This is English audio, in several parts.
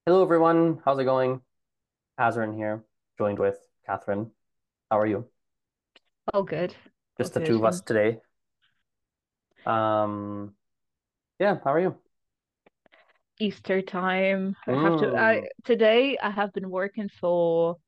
Hello, everyone. How's it going? Hazard here, joined with Catherine. How are you? All good. All Just the two good. of us today. Um, yeah, how are you? Easter time. I Mm, today I have been working for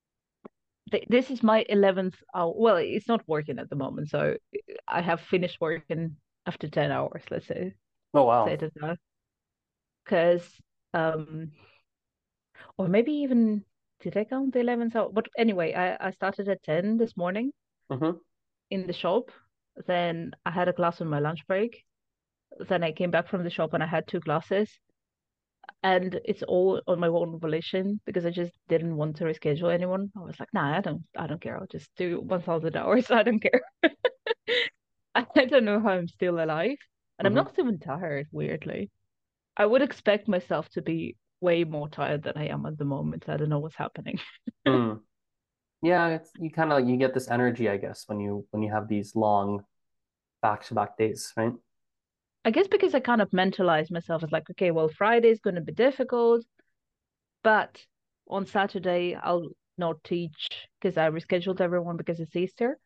this is my 11th hour. Well, it's not working at the moment, so I have finished working after 10 hours, let's oh, say wow. it as that. Because um or maybe even did I count the 11th hour? But anyway, I started at 10 this morning Mm-hmm. in the shop. Then I had a class on my lunch break. Then I came back from the shop and I had two classes. And it's all on my own volition because I just didn't want to reschedule anyone. I was like, nah, I don't care. I'll just do 1,000 hours. I don't care. I don't know how I'm still alive. And I'm Mm-hmm. not even tired, weirdly. I would expect myself to be way more tired than I am at the moment. I don't know what's happening. Mm. Yeah, it's you kind of you get this energy, I guess, when you have these long back-to-back days, right? I guess because I kind of mentalized myself as like, okay, well, Friday's going to be difficult, but on Saturday I'll not teach because I rescheduled everyone because it's Easter.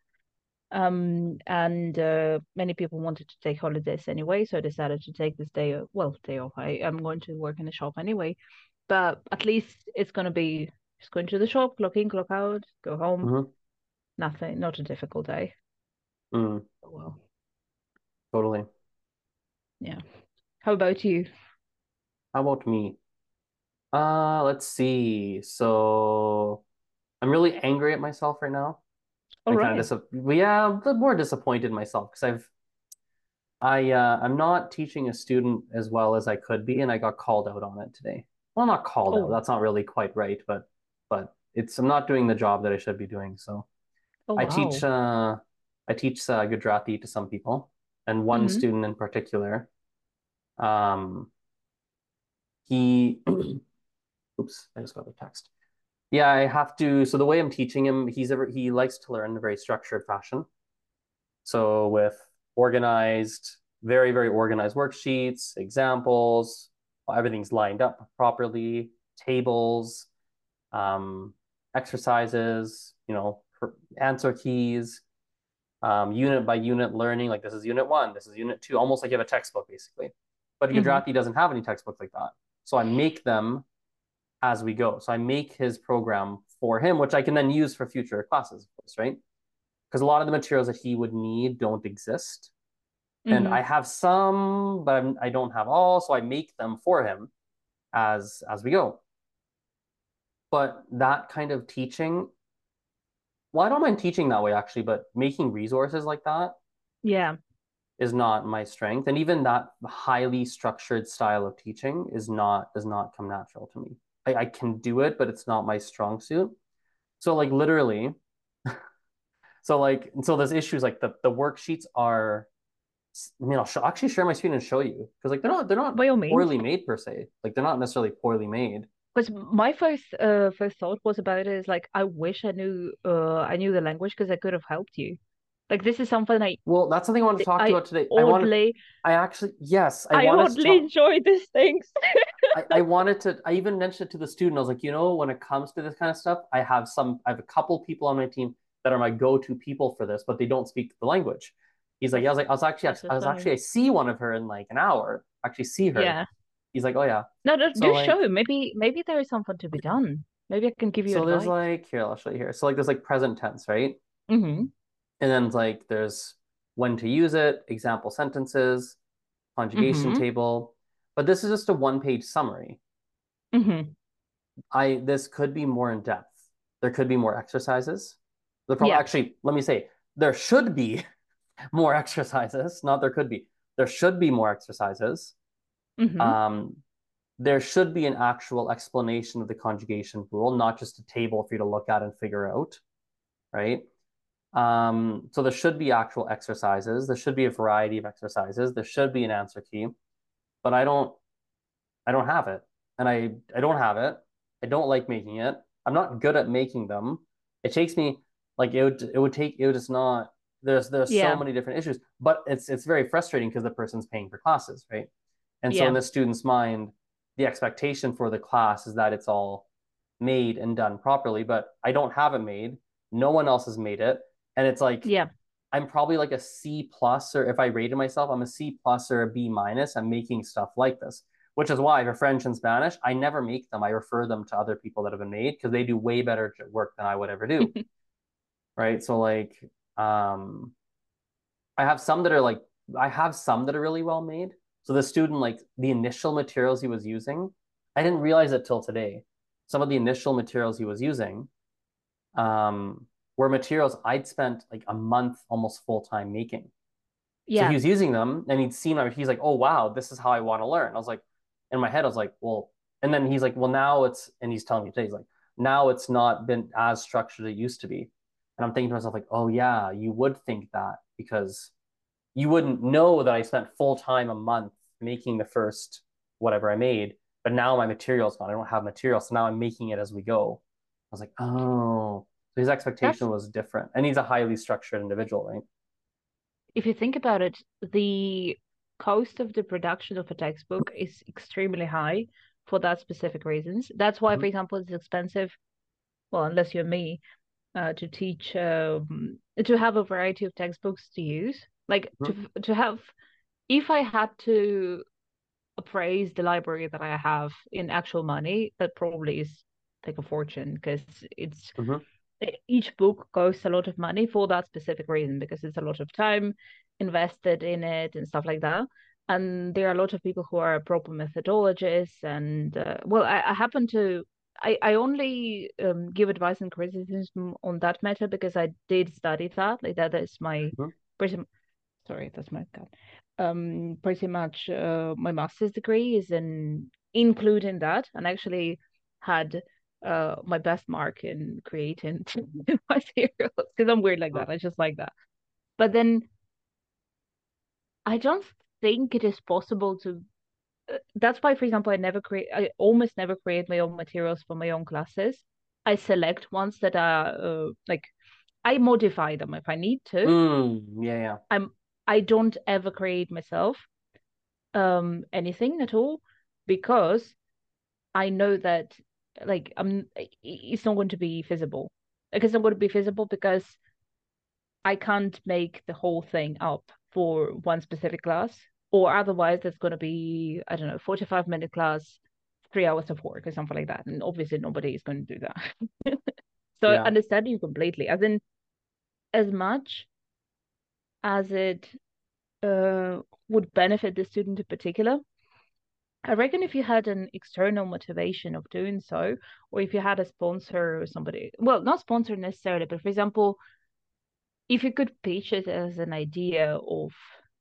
And many people wanted to take holidays anyway, so I decided to take this day, day off. I'm going to work in the shop anyway, but at least it's going to be just going to the shop, clock in, clock out, go home. Mm-hmm. Nothing, not a difficult day. Mm, Oh, well, totally. yeah. How about you? How about me? Let's see. So I'm really angry at myself right now. All I kind right. of yeah, a bit more disappointed in myself because I'm not teaching a student as well as I could be, and I got called out on it today. Well, not called out. Oh, That's not really quite right, but it's I'm not doing the job that I should be doing. So oh I teach wow. I teach Gujarati to some people, and one Mm-hmm. student in particular, um, he oops, I just got a text. Yeah, I have to. So the way I'm teaching him, he likes to learn in a very structured fashion. So with organized, very, very organized worksheets, examples, everything's lined up properly, tables, um, exercises, answer keys, unit by unit learning. Like this is unit one, this is unit two, almost like you have a textbook basically. But Mm-hmm. Gujarati doesn't have any textbooks like that. So I make them as we go. So I make his program for him, which I can then use for future classes, of course, right? Because a lot of the materials that he would need don't exist. And Mm-hmm. I have some, but I don't have all, so I make them for him as we go. But that kind of teaching, well, I don't mind teaching that way actually, but making resources like that Yeah. is not my strength. And even that highly structured style of teaching does not come natural to me. I can do it, but it's not my strong suit. So like literally, so there's issues like the worksheets are I'll actually share my screen and show you because like they're not By all means. poorly made per se. Like they're not necessarily poorly made. Because my first thought was about it is like I wish I knew the language because I could have helped you. Like this is something Well, that's something I wanted to talk to you I about today. oddly I actually, yes, I I wanted to oddly talk. enjoy these things. I wanted to, I even mentioned it to the student. I was like, when it comes to this kind of stuff, I have a couple people on my team that are my go-to people for this, but they don't speak the language. He's like, That's yeah, that's so funny. I see one of her in like an hour, actually see her. Yeah. He's like, oh yeah. No, So do show. like, Maybe there is something to be done. Maybe I can give you so there's advice. like, here, I'll show you here. So like, there's like present tense, right? Mm-hmm. And then like, there's when to use it, example sentences, conjugation Mm-hmm. table. But this is just a one-page summary. Mm-hmm. I This could be more in depth. There could be more exercises. The problem Yeah. actually, let me say, there should be more exercises. Not there could be. There should be more exercises. Mm-hmm. Um, there should be an actual explanation of the conjugation rule, not just a table for you to look at and figure out, right? So there should be actual exercises. There should be a variety of exercises. There should be an answer key, but I don't have it. And I don't have it. I don't like making it. I'm not good at making them. It takes me like it would just not there's so Yeah. many different issues, but it's very frustrating because the person's paying for classes, right? And so in Yeah. the student's mind, the expectation for the class is that it's all made and done properly, but I don't have it made. No one else has made it. And it's like, Yeah. I'm probably like a C plus, or if I rated myself, I'm a C plus or a B minus. I'm making stuff like this, which is why for French and Spanish, I never make them. I refer them to other people that have been made because they do way better work than I would ever do. Right. So like, um, I have some that are like, I have some that are really well made. So the student, like the initial materials he was using, I didn't realize it till today. Some of the initial materials he was using were materials I'd spent like a month almost full time making. So he Yeah. was using them and he'd seen, he's like, oh, wow, this is how I want to learn. I was like, in my head, I was like, well, and then he's like, well, now it's, and he's telling me today, he's like, now it's not been as structured as it used to be. And I'm thinking to myself, like, oh, yeah, you would think that because you wouldn't know that I spent full time a month making the first whatever I made, but now my material's gone. I don't have material. So now I'm making it as we go. I was like, oh, so his That's, expectation was different. And he's a highly structured individual, right? if you think about it, the cost of the production of a textbook is extremely high for that specific reasons. That's why, Mm-hmm. for example, it's expensive. Well, unless you're me, to teach, to have a variety of textbooks to use. Like to have, if I had to appraise the library that I have in actual money, that probably is like a fortune because it's Mm-hmm. each book costs a lot of money for that specific reason because it's a lot of time invested in it and stuff like that. And there are a lot of people who are proper methodologists. And well, I happen to, I only give advice and criticism on that matter because I did study that. Like that is my Mm-hmm. pretty, sorry, that's my cat. Pretty much my master's degree is in including that, and actually had my best mark in creating materials because I'm weird like Mm-hmm. that. I just like that. But then I don't think it is possible to. That's why, for example, I almost never create my own materials for my own classes. I select ones that are like I modify them if I need to. Yeah, yeah. I'm I don't ever create myself anything at all because I know that like it's not going to be feasible. Like it's not going to be feasible because I can't make the whole thing up for one specific class, or otherwise there's going to be, I don't know, 45-minute class, 3 hours of work or something like that. And obviously nobody is going to do that. So I Yeah. understand you completely. As in, as much as it would benefit the student in particular, I reckon if you had an external motivation of doing so, or if you had a sponsor or somebody, well, not sponsor necessarily, but for example, if you could pitch it as an idea of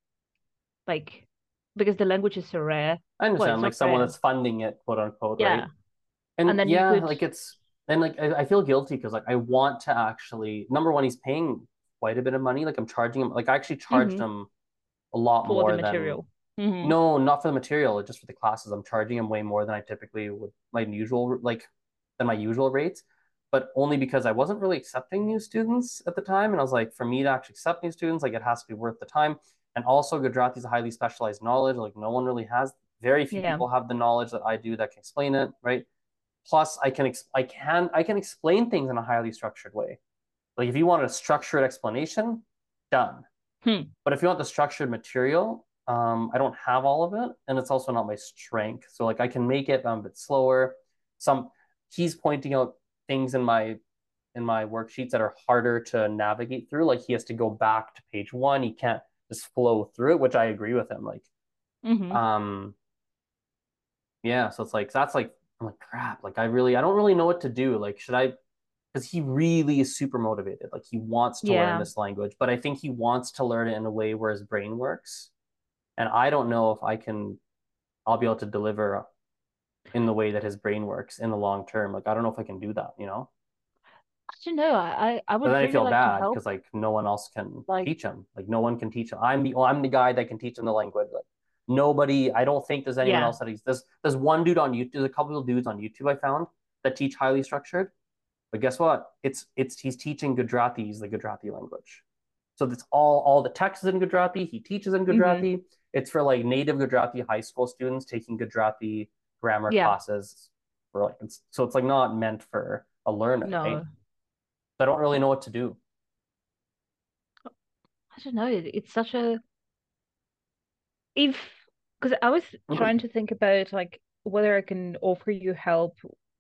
like, because the language is so rare. I Well, understand, it's like not someone rare. that's funding it, quote unquote, right? Yeah. And And then you yeah, could, like it's and like I feel guilty because like I want to actually number one, he's paying quite a bit of money. Like I'm charging him, like I actually charged hmm him a lot for the more than material. Hmm no, not for the material, just for the classes. I'm charging him way more than I typically would my usual like than my usual rates, but only because I wasn't really accepting new students at the time. And I was like, for me to actually accept new students, like it has to be worth the time. And also Gujarati is a highly specialized knowledge. Like no one really has, very few Yeah. people have the knowledge that I do that can explain it, right? Plus I can explain things in a highly structured way. Like if you want a structured explanation, done. Hmm. But if you want the structured material, I don't have all of it, and it's also not my strength. So like I can make it, but I'm a bit slower. Some He's pointing out things in my worksheets that are harder to navigate through. Like he has to go back to page one. He can't just flow through it, which I agree with him. Like, hmm um, yeah. So it's like that's like I'm like crap. Like I don't really know what to do. Like should I? Because he really is super motivated. Like he wants to learn Yeah. this language, but I think he wants to learn it in a way where his brain works. And I don't know if I'll be able to deliver in the way that his brain works in the long term. Like I don't know if I can do that, you know? I don't know. I But would then I really feel like to bad help. because like no one else can Like, teach him. Like no one can teach him. I'm the guy that can teach him the language. Like nobody, I don't think there's anyone yeah. else that he's there's one dude on YouTube, there's a couple of dudes on YouTube I found that teach highly structured. But guess what? It's he's teaching Gujarati, the Gujarati language. So that's all the text is in Gujarati. He teaches in hmm Gujarati. It's for like native Gujarati high school students taking Gujarati, grammar Yeah, classes for like so it's like not meant for a learner, right? no, So I don't really know what to do. I don't know. It's such a if because I was trying to think about like whether I can offer you help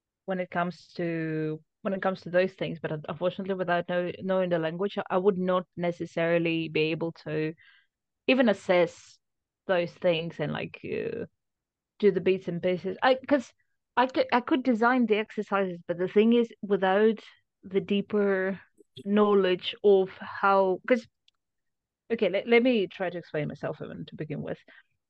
when it comes to those things, but unfortunately, without knowing the language, I would not necessarily be able to even assess those things and like do the bits and pieces. I because I could design the exercises, but the thing is, without the deeper knowledge of how, because okay, let me try to explain myself even to begin with.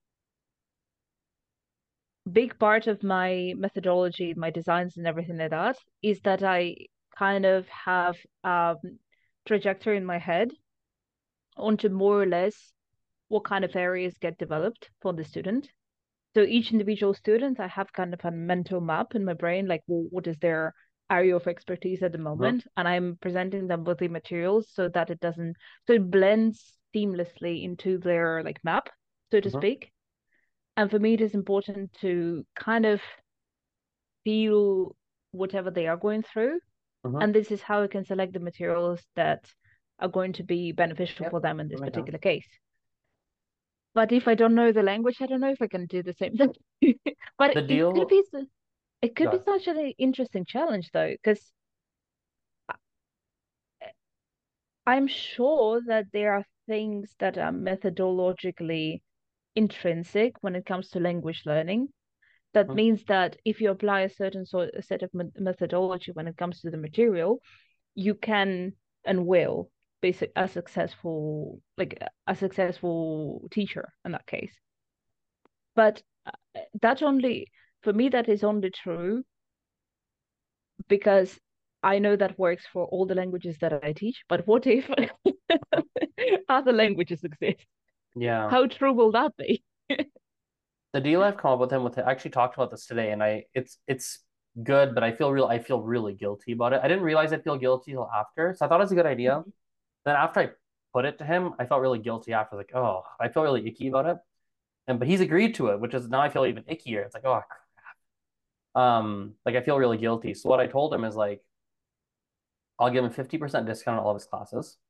Big part of my methodology, my designs and everything like that is that I kind of have trajectory in my head onto more or less what kind of areas get developed for the student. So each individual student, I have kind of a mental map in my brain, like what is their area of expertise at the Mm-hmm. moment, and I'm presenting them with the materials so that it doesn't, so it blends seamlessly into their like map, so to Mm-hmm. speak. And for me, it is important to kind of feel whatever they are going through. Mm-hmm. And this is how I can select the materials that are going to be beneficial Yep, for them in that this makes particular sense. case. But if I don't know the language, I don't know if I can do the same thing. But The deal, it could be God, such an interesting challenge though, because I'm sure that there are things that are methodologically intrinsic when it comes to language learning. That mm-hmm. means that if you apply a certain sort a set of methodology when it comes to the material, you can and will be a successful teacher in that case. But that only for me that is only true because I know that works for all the languages that I teach. But what if other languages exist? Yeah. How true will that be? The deal I've come up with him with I actually talked about this today, and it's good, but I feel really guilty about it. I didn't realize I feel guilty till after, so I thought it was a good idea. Mhm. Then after I put it to him, I felt really guilty after, like, oh, I feel really icky about it. And but he's agreed to it, which is now I feel even ickier. It's like, oh, like I feel really guilty. So what I told him is like, I'll give him 50% discount on all of his classes.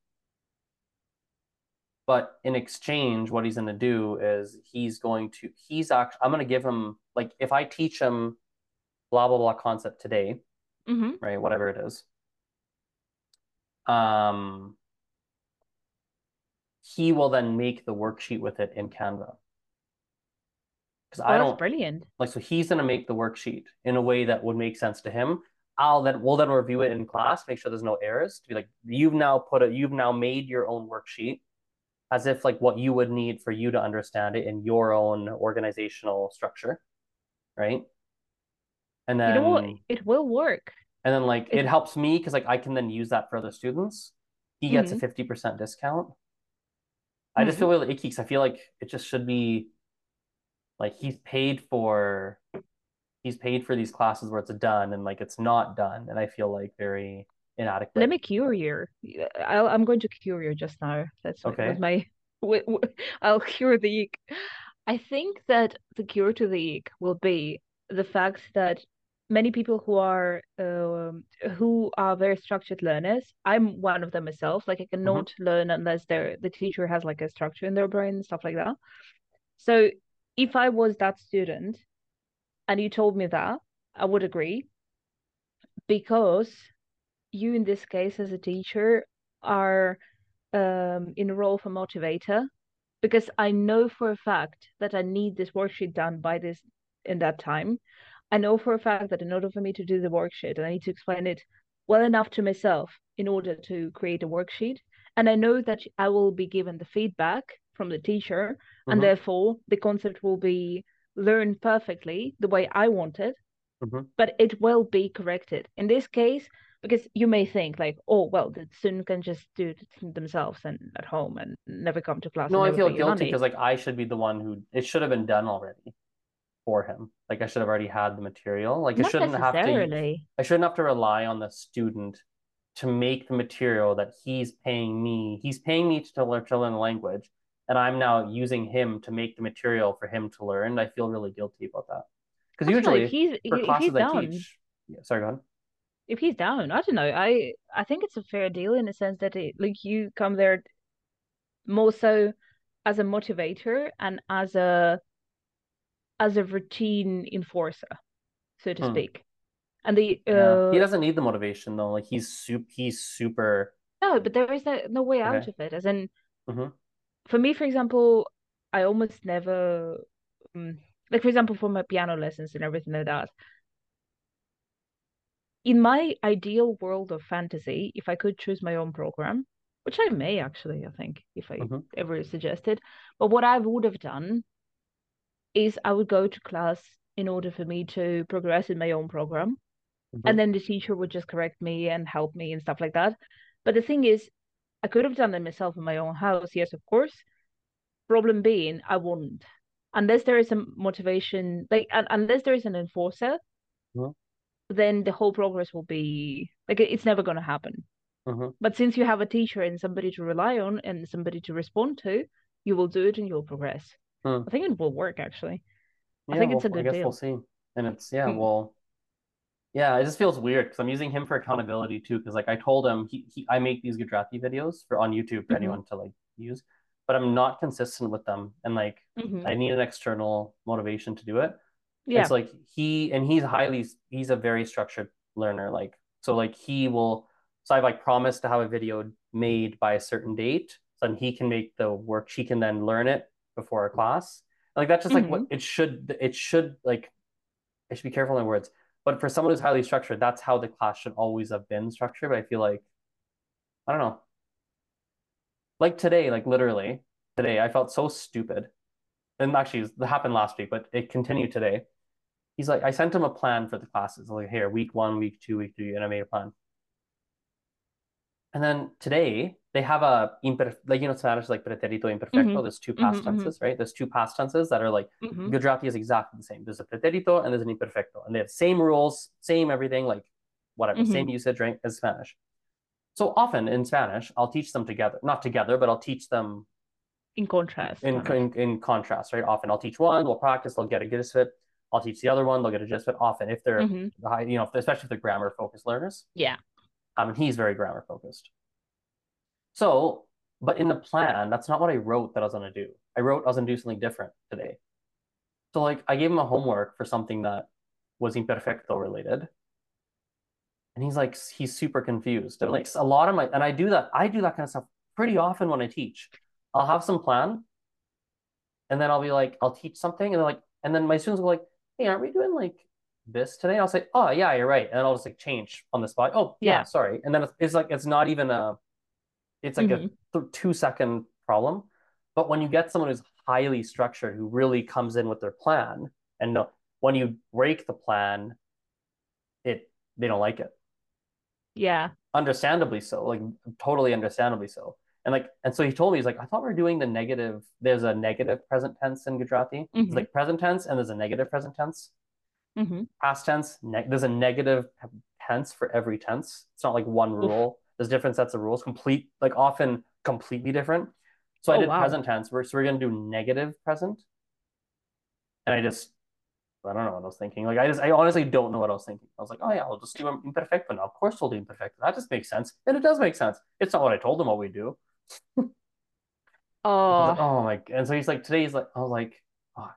But in exchange, what he's going to do is I'm going to give him, like, if I teach him blah, blah, blah concept today, Mhm. right, whatever it is, um, he will then make the worksheet with it in Canva. Because Oh, I that's don't, brilliant. like, so he's going to make the worksheet in a way that would make sense to him. We'll then review it in class, make sure there's no errors. To be like, you've now made your own worksheet as if like what you would need for you to understand it in your own organizational structure, right? And You know what? then It will work. like It. it helps me because like I can then use that for other students. He gets a Mhm. 50% discount. I just Mhm. feel really icky because I feel like it just should be like he's paid for these classes where it's done and like it's not done, and I feel like very Let inadequate. me cure you. I'm going to cure you just now. That's with Okay. my. I'll cure the ick. I think that the cure to the ick will be the fact that many people who are very structured learners. I'm one of them myself. Like I Mm-hmm. cannot learn unless the teacher has like a structure in their brain and stuff like that. So if I was that student and you told me that, I would agree because you in this case as a teacher are in a role of a motivator because I know for a fact that I need this worksheet done by this in that time. I know for a fact that in order for me to do the worksheet, I need to explain it well enough to myself in order to create a worksheet. And I know that I will be given the feedback from the teacher, and Mm-hmm. therefore the concept will be learned perfectly the way I want it, Mm-hmm. but it will be corrected. In this case, because you may think like, oh, well, the student can just do it themselves and at home and never come to class No, and I never feel pay you guilty money. because like I should be the one who it should have been done already for him. Like I should have already had the material. Like Not necessarily. I shouldn't have to rely on the student to make the material that he's paying me. He's paying me to learn the language, and I'm now using him to make the material for him to learn. I feel really guilty about that. Because I don't know if usually he's for if he's classes I down. teach, yeah, sorry, go on. If he's down, I don't know. I think it's a fair deal in the sense that like you come there more so as a motivator and as a routine enforcer, so to Hmm. speak. And the Yeah, he doesn't need the motivation though. Like he's super no, but there is no way out okay. of it. As in, Mm-hmm. for me, for example, I almost never, like for example, for my piano lessons and everything like that. In my ideal world of fantasy, if I could choose my own program, which I may actually, I think, if I Mm-hmm. ever suggested, but what I would have done is I would go to class in order for me to progress in my own program. Mm-hmm. And then the teacher would just correct me and help me and stuff like that. But the thing is, I could have done it myself in my own house, yes, of course. Problem being, I wouldn't. Unless there is a motivation, like, unless there is an enforcer, Mm-hmm. then the whole progress will be like it's never going to happen. Mm-hmm. But since you have a teacher and somebody to rely on and somebody to respond to, you will do it and you'll progress. Hmm. I think it will work actually. I Yeah, think it's well, a I good guess we'll deal. see. And it's yeah, Mm. well, yeah, it just feels weird because I'm using him for accountability too. Because like I told him, I make these Gujarati videos for on YouTube for Hmm. anyone to like use, but I'm not consistent with them, and like Hmm. I need an external motivation to do it. And Yeah. so like he's a very structured learner. Like so like he will so I've like promised to have a video made by a certain date, so then he can make the work. She can then learn it before a class. Like that's just like what Hmm. it should like I should be careful in my words. But for someone who's highly structured, that's how the class should always have been structured. But I feel like, I don't know, like today, like literally today, I felt so stupid. And actually, it happened last week, but it continued today. He's like, I sent him a plan for the classes. Like, here, week one, week two, week three, and I made a plan. And then today, they have like, Spanish, like pretérito Hmm. imperfecto. There's two Hmm. past Hmm. tenses, right? There's two past tenses that are like, Hmm. Gujarati is exactly the same. There's a pretérito and there's an imperfecto. And they have same rules, same everything, like whatever, same Hmm. usage, right, as Spanish. So often in Spanish, I'll teach them together, not together, but I'll teach them In contrast, kind of. in contrast, right? Often I'll teach one, we'll practice, they'll get a gist of it. I'll teach the other one, they'll get a gist of it. Often, if they're Hmm. especially if they're grammar focused learners, Yeah. and he's very grammar focused. So, but in the plan, that's not what I wrote that I was going to do. I wrote I was going to do something different today. So, like, I gave him a homework for something that was imperfecto related, and he's super confused. And like a lot of my, and I do that kind of stuff pretty often when I teach. I'll have some plan, and then I'll be like, I'll teach something, and and then my students will be like, hey, aren't we doing like this today? And I'll say, oh yeah, you're right, and then I'll just like change on the spot. Oh yeah, Yeah. sorry, and then it's like it's not even it's like a Hmm. 2-second problem. But when you get someone who's highly structured, who really comes in with their plan, and when you break the plan, it they don't like it. Yeah. Understandably so, like totally understandably so. And so he told me, he's like, I thought we are doing the negative. There's a negative present tense in Gujarati. It's Hmm. like present tense and there's a negative present tense. Hmm. Past tense, there's a negative tense for every tense. It's not like one Oof. rule. There's different sets of rules, like often completely different. So I Oh did wow. present tense. So we're gonna do negative present, and I don't know what I was thinking. Like I honestly don't know what I was thinking. I was like, oh yeah, I'll just do imperfecto now. Of course we'll do imperfecto. That just makes sense. And it does make sense. It's not what I told him what we do. I was like, Oh oh my, and so he's like, today he's like, I was like, oh,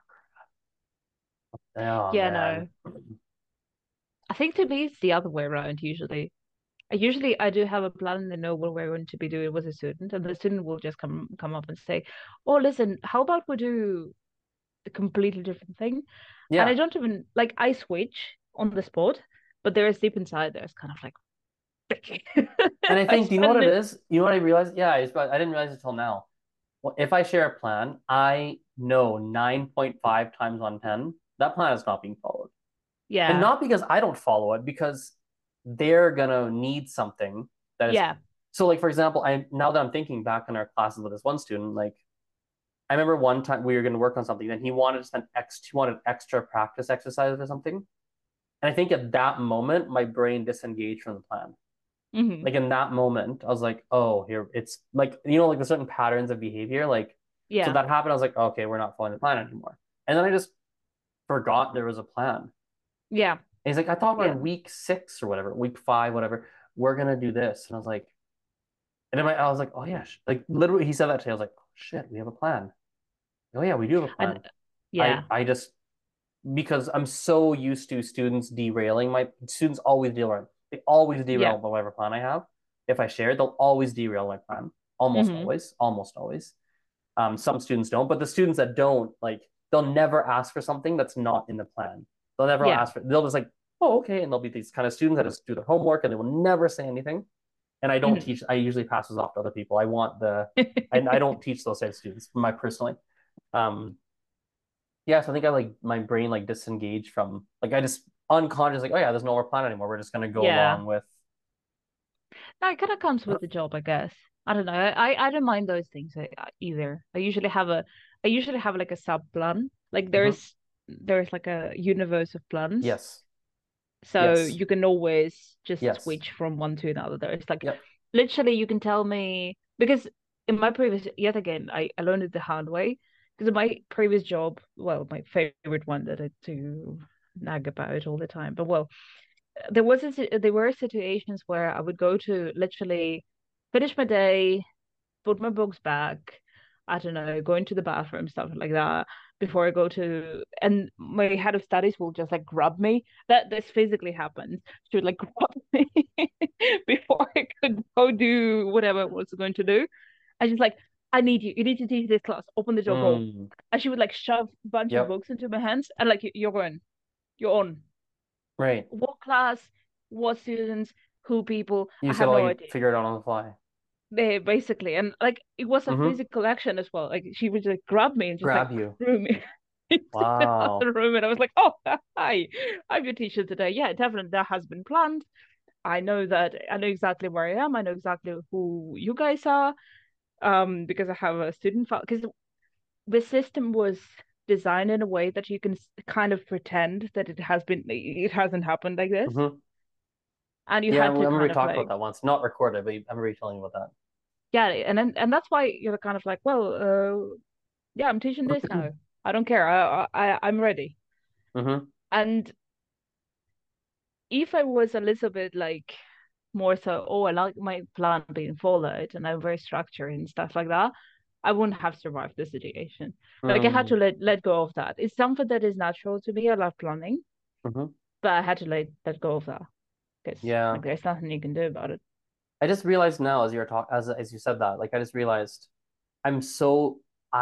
oh yeah, man. no. I think to me it's the other way around usually. Usually I do have a plan and I know what we're going to be doing with a student, and the student will just come up and say, oh listen, how about we do a completely different thing? And I Yeah. don't even like I switch on the spot, but there is deep inside there's kind of like And I I think, do you know what spend it it. is? You know what I realized? Yeah, I didn't realize it till now. Well, if I share a plan, I know 9.5 times on 10 that plan is not being followed. And Yeah. not because I don't follow it, because they're gonna need something that is Yeah. so like for example, I now that I'm thinking back in our classes with this one student, like I remember one time we were gonna work on something, and he wanted extra practice exercises or something. And I think at that moment my brain disengaged from the plan. Hmm. Like in that moment, I was like, oh, here it's like like the certain patterns of behavior. Like so Yeah. that happened. I was like, okay, we're not following the plan anymore. And then I just forgot there was a plan. And Yeah. he's like, I thought we're Yeah. in week 6 or whatever, week 5, whatever. We're gonna do this. And I was like, I was like, oh yeah, like literally, he said that to me. I was like, oh, shit, we have a plan. Oh yeah, we do have a And plan. yeah. I just because I'm so used to students derailing my students always derail. They always Yeah. derail whatever plan I have. If I share it, they'll always derail my plan. Almost Hmm. always. Almost always. Some students don't, but the students that don't, like, they'll never ask for something that's not in the plan. They'll never Yeah. ask for. They'll just like, oh, okay, and they'll be these kind of students that just do their homework and they will never say anything. And I don't Hmm. teach. I usually pass those off to other people. I want the. I don't teach those type of students. My personally. Um, yeah, so I think I like my brain like disengaged from like I just unconscious like, oh yeah, there's no more plan anymore. We're just gonna go Yeah. along with. No, it kind of comes with the job, I guess. I don't know. I don't mind those things either. I usually have like a sub plan. Like Mhm. there's like a universe of plans. Yes, So yes, you can always just yes, switch from one to another. There's like yep. literally you can tell me because in my previous yet again I learned it the hard way because in my previous job, well, my favorite one that I do nag about all the time, but well, there were situations where I would go to literally finish my day, put my books back, I don't know, go into the bathroom, stuff like that, before I go to, and my head of studies will just like grab me. That this physically happens. She would like grab me before I could go do whatever I was going to do. And she's like, I need you. You need to teach this class. Open the door, go. Mm, And she would like shove a bunch of yep. books into my hands and like, you're going, you're on. Right. What class, what students, who people, You I just have gotta no like idea. figure it out on the fly. They basically, and like it was a Mm-hmm. physical action as well. Like she would just grab me and just like Grab you. threw me into the Wow. other room, and I was like, "Oh, hi, I'm your teacher today." Yeah, definitely that has been planned. I know that. I know exactly where I am. I know exactly who you guys are. Because I have a student file. Because the system was designed in a way that you can kind of pretend that it hasn't happened like this, Mm-hmm. and you Yeah, I had to remember we kind of talked about like, that once. Not recorded, but I remember you telling me about yeah, and that's why you're kind of like, well, yeah, I'm teaching this that. now. I don't care. I'm ready. Mm-hmm. And if I was a little bit like more so, oh, I like my plan being followed and I'm very structured and stuff like that, I wouldn't have survived the situation. Like I had to Mm-hmm. let go of that. It's something that is natural to me. I love planning, Mm-hmm. but I had to let go of that because Yeah. like there's nothing you can do about it. I just realized now as you're talking as you said that, like I just realized I'm so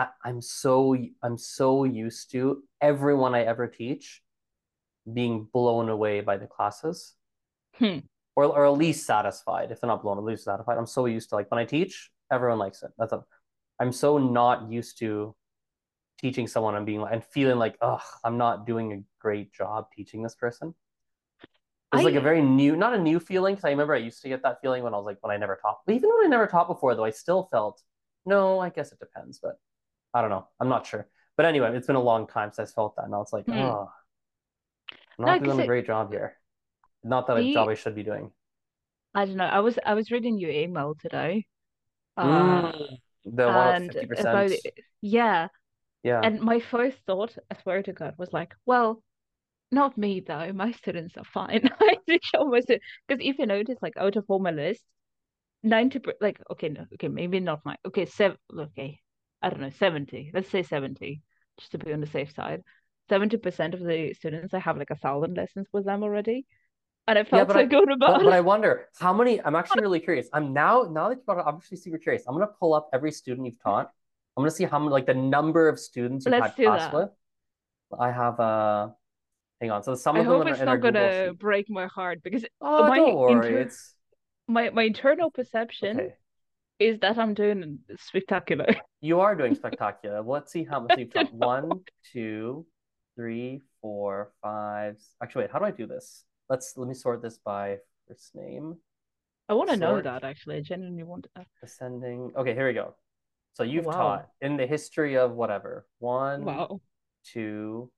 I'm so used to everyone I ever teach being blown away by the classes Hmm. or at least satisfied. If they're not blown, at least satisfied. I'm so used to like when I teach, everyone likes it. I'm so not used to teaching someone and being like and feeling like, oh, I'm not doing a great job teaching this person. It's like a I very new, not a new feeling, because I remember I used to get that feeling when I was like when I never taught. But even when I never taught before, though, I still felt, no, I guess it depends, but I don't know. I'm not sure. But anyway, it's been a long time since I felt that. Now it's like, hmm. oh, I'm No, not because doing a great job here. Not that a the job I should be doing. I don't know. I was reading your email today. Uh, The one with and about 50%. yeah, Yeah. and my first thought, I swear to God, was like, well, not me though. My students are fine. I think almost because if you notice, like out of all my list, 90 like okay, no, okay, maybe not nine. Okay, seven. Okay, I don't know, 70. Let's say 70, just to be on the safe side. 70% of the students, I have like 1,000 lessons with them already, and I Yeah, felt so good about but it. I wonder how many. I'm actually really curious. Now that you brought it up, I'm actually super curious. I'm gonna pull up every student you've taught. I'm gonna see how many like the number of students you've Let's had do class that. with. I have hang on. So some I of them hope are it's in our not Google gonna sheet. break my heart because Oh, my don't worry. inter It's my internal perception okay. is that I'm doing spectacular. You are doing spectacular. Let's see how much I you've don't taught. know. One, two, three, four, five. Actually, wait, how do I do this? Let me sort this by first name. I want to know Sort that actually. I genuinely want to. ascending. Okay, here we go. So Oh, you've wow. taught in the history of whatever. One, Wow. two,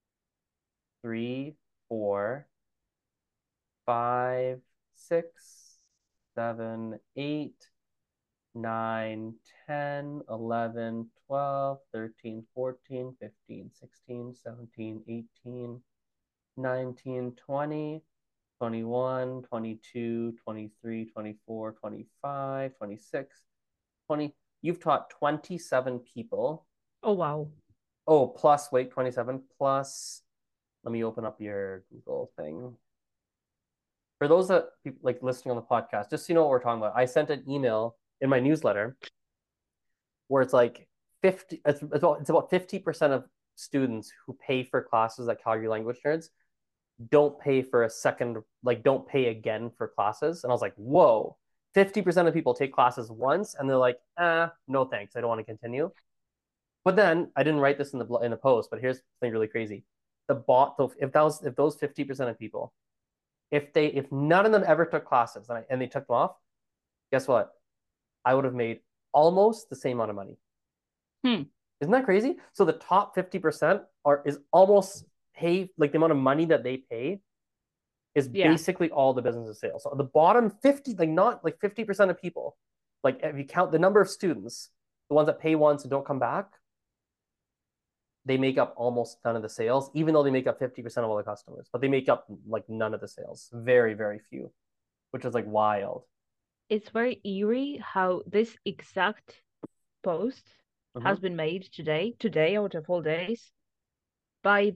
three, four, five, six, seven, eight, 9, 10, 11, 12, 13, 14, 15, 16, 17, 18, 19, 20, 21, 22, 23, 24, 25, 26, 20. You've taught 27 people. Oh wow. Oh, plus, wait, 27 plus. Let me open up your Google thing. For those that like listening on the podcast, just so you know what we're talking about, I sent an email in my newsletter where it's like 50, it's about 50% of students who pay for classes at Calgary Language Nerds don't pay for a second, like don't pay again for classes. And I was like, whoa, 50% of people take classes once and they're like, no thanks, I don't want to continue. But then I didn't write this in the post, but here's something really crazy. The bot, if those 50% of people, if none of them ever took classes and they took them off, guess what? I would have made almost the same amount of money. Hmm. Isn't that crazy? So the top 50% is almost pay like the amount of money that they pay is Yeah. basically all the business sales. So the bottom 50, like not like 50% of people, like if you count the number of students, the ones that pay once and don't come back, they make up almost none of the sales, even though they make up 50% of all the customers, but they make up like none of the sales. Very, very few, which is like wild. It's very eerie how this exact post Mm-hmm. has been made today out of all days, by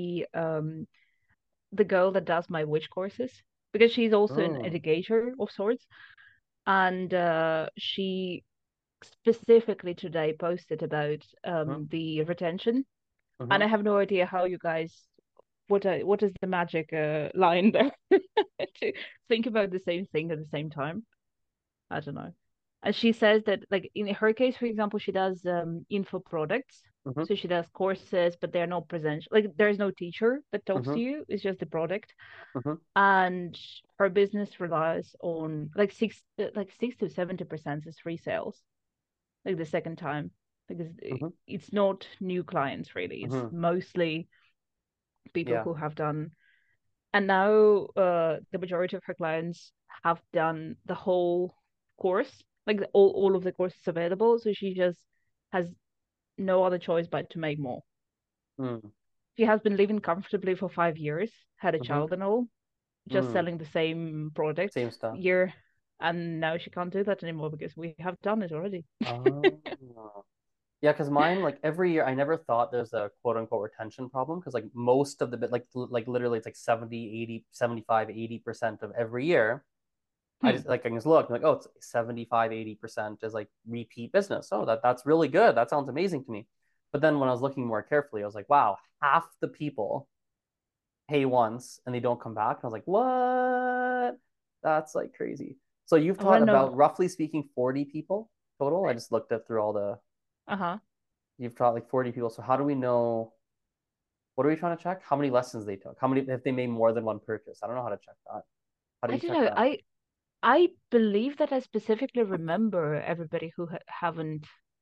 the girl that does my witch courses, because she's also an Mm. educator of sorts, and she specifically today posted about Mm-hmm. the retention, and Mm-hmm. I have no idea how you guys what is the magic line there to think about the same thing at the same time. I don't know. And she says that, like in her case, for example, she does info products. Mm-hmm. So she does courses, but they're not presential. Like there's no teacher that talks Mm-hmm. to you. It's just the product. Mm-hmm. And her business relies on like 60 to 70% is free sales. Like the second time, because Mm-hmm. it's not new clients really. It's Mm-hmm. mostly people Yeah. who have done. And now the majority of her clients have done the whole course, like all of the courses available. So she just has no other choice but to make more. Mm. She has been living comfortably for 5 years, had a Mm-hmm. child and all, just Mm. selling the same product Same stuff. year. And now she can't do that anymore because we have done it already. Oh. Yeah, because mine, like every year, I never thought there's a quote unquote retention problem because like most of the bit, like literally it's like 70, 80, 75, 80% of every year. I Hmm. just like I can just look I'm like, oh, it's 75, 80% is like repeat business. Oh, that's really good. That sounds amazing to me. But then when I was looking more carefully, I was like, wow, half the people pay once and they don't come back. And I was like, what? That's like crazy. So you've I want taught to know. about roughly speaking 40 people total. I just looked at through all the Uh-huh. you've taught like 40 people. So how do we know what are we trying to check? How many lessons they took? How many if they made more than one purchase? I don't know how to check that. How do I you don't check know. that? I believe that I specifically remember everybody who haven't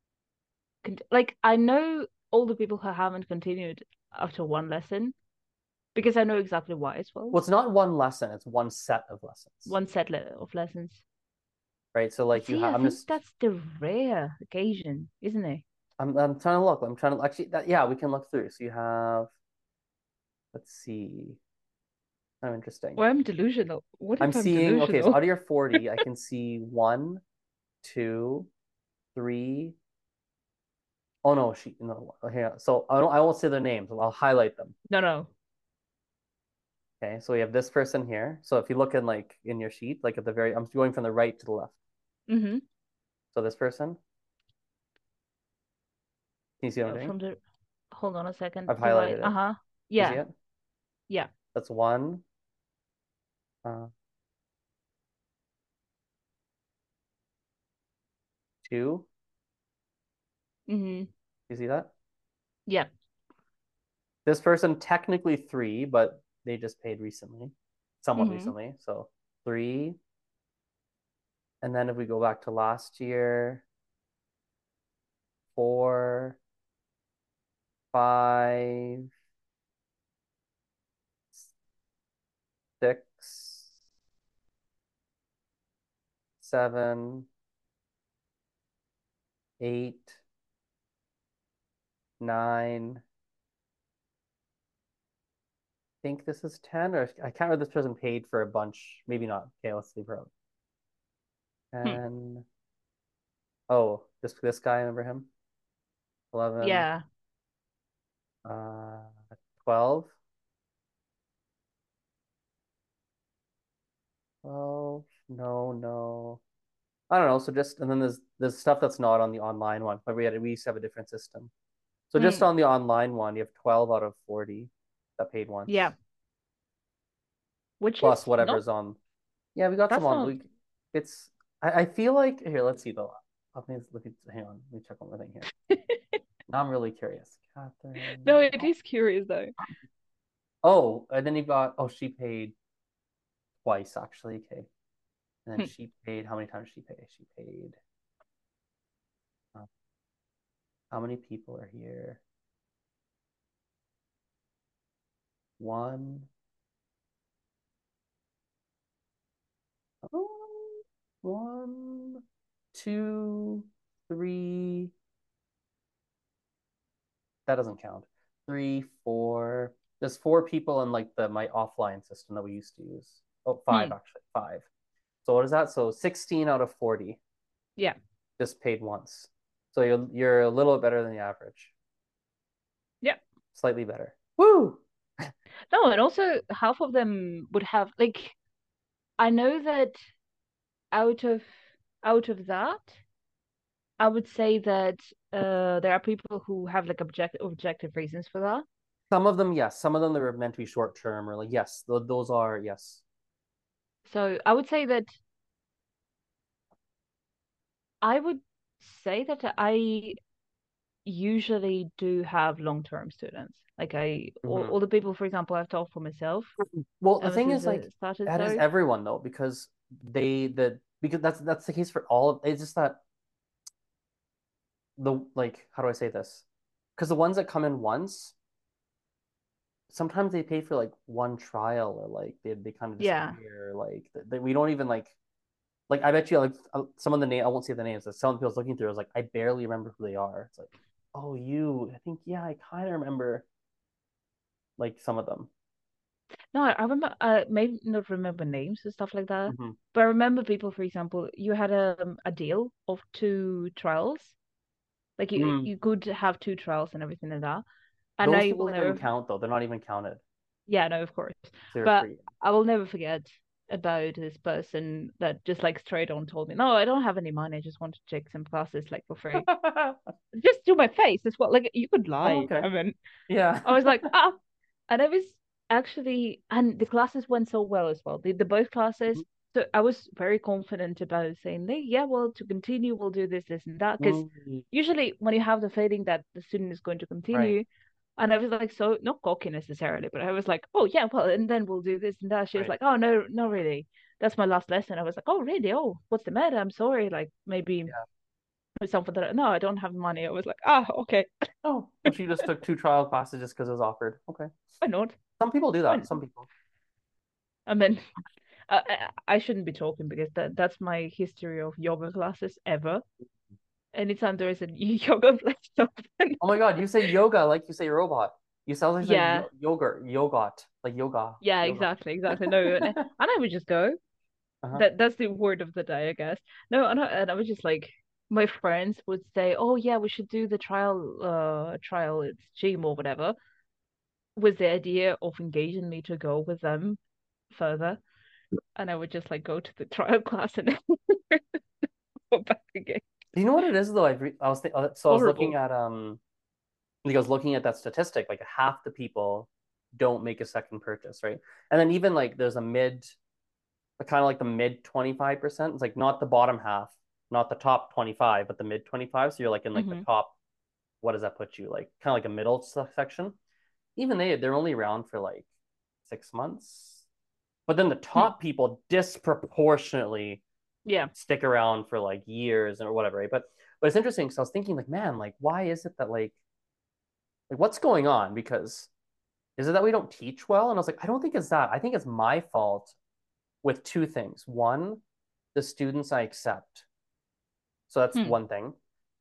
like I know all the people who haven't continued after one lesson because I know exactly why as well. Well, it's not one lesson, it's one set of lessons. One set of lessons. Right? So But like you see, have I I'm think just that's the rare occasion, isn't it? I'm trying to look. I'm trying to actually that yeah, we can look through. So you have let's see. Kind of interesting. Or I'm delusional. What I'm if I'm seeing okay, so delusional? out of your 40, I can see one, two, three. Oh no, she no here. So I won't say their names. I'll highlight them. No, no. Okay, so we have this person here. So if you look in like in your sheet, like at the very I'm going from the right to the left. Mm-hmm. So this person, can you see what I'm doing? From the hold on a second. I've The right. highlighted it. Uh-huh. You see Yeah. it? Yeah. That's one, uh, two. Mm-hmm. You see that? Yeah. This person technically three, but they just paid recently, somewhat Mm-hmm. recently. So three. And then if we go back to last year, four, five, six, seven, 8, 9. I think this is 10, or I can't remember. This person paid for a bunch. Maybe not. Okay, let's leave her out. Hmm. 10. Oh, this guy, remember him? 11, Yeah. uh, 12, 12. No, no. I don't know. So just, and then there's stuff that's not on the online one, but we used to have a different system. So just Hmm. on the online one, you have 12 out of 40 that paid once, Yeah. Which plus is not, whatever's on. Yeah, we got some that's on. not, It's I feel like here. Let's see the. Let me hang on. Let me check one more thing here. Now I'm really curious. no, Catherine. it is curious though. Oh, and then you got. Oh, she paid twice actually. Okay, and then Hmm. she paid. How many times did she pay? She paid. Uh, how many people are here? One. Oh, one, two, three. That doesn't count. Three, four. There's four people in like the my offline system that we used to use. Oh, five Hmm. actually. Five. So what is that? So 16 out of 40 Yeah. just paid once. So you're a little better than the average. Yeah. Slightly better. Woo! No, and also half of them would have like I know that out of out of that, I would say that there are people who have like objective reasons for that. Some of them, yes. Some of them that were meant to be short term or like yes, those are yes. So I would say that I would say that I usually do have long-term students. Like Mhm. all the people, for example, I've taught for myself Well, the ever thing since is like I started. that is So everyone though because because that's the case for all of it's just that the like how do I say this? Because the ones that come in once, sometimes they pay for like one trial or like they kind of yeah, disappear. Like we don't even like I bet you like some of the name I won't say the names. That some of the people's looking through. I was like I barely remember who they are. It's like oh you I think yeah I kind of remember like some of them. no, I remember. Maybe not remember names and stuff like that, Hmm. but I remember people. For example, you had a deal of two trials. Like Mm. you could have two trials and everything like that. And Those I people will didn't even never. count though. They're not even counted. Yeah, no, of course. They're But free. I will never forget about this person that just like straight on told me, no, I don't have any money. I just want to take some classes like for free. Just to my face as well. Like you could Oh, lie. okay. I mean, Yeah. I was like, ah, and I was actually, and the classes went so well as well. The both classes. So I was very confident about saying, hey, yeah, well, to continue, we'll do this, this, and that. Because Mm, usually when you have the feeling that the student is going to right. continue, and I was like, so not cocky necessarily, but I was like, oh yeah, well, and then we'll do this and that. She was Right. like, oh no, no, really. That's my last lesson. I was like, oh really? Oh, what's the matter? I'm sorry. Like maybe Yeah. it's something that no, I don't have money. I was like, ah, okay, Oh, well, she just took two trial classes just because it was offered. Okay. why not? Some people do Why that. not? Some people. I mean, I shouldn't be talking because that's my history of yoga classes ever. Anytime there is a yoga place open, Oh my God, you say yoga like you say robot. You sound like yeah, yogurt, like yoga, yeah, yoga. exactly, exactly. No, and I would just go. Uh-huh. That's the word of the day, I guess. No, and I was just like, my friends would say, "Oh yeah, we should do the trial it's gym or whatever," with the idea of engaging me to go with them further, and I would just like go to the trial class and then go back again. Do you know what it is though? So I was looking Horrible. at like I was looking at that statistic. Like half the people don't make a second purchase, right? And then even like there's a kind of like the mid 25%. It's like not the bottom half, not the top 25, but the mid 25. So you're like in like the Hmm. top. What does that put you? Like kind of like a middle section. Even they're only around for like 6 months. But then the Hmm. top people disproportionately Yeah. stick around for like years or whatever, right? But it's interesting because I was thinking like, man, like why is it that like what's going on? Because is it that we don't teach well? And I was like, I don't think it's that. I think it's my fault with two things. One, the students I accept. So that's Hmm. one thing.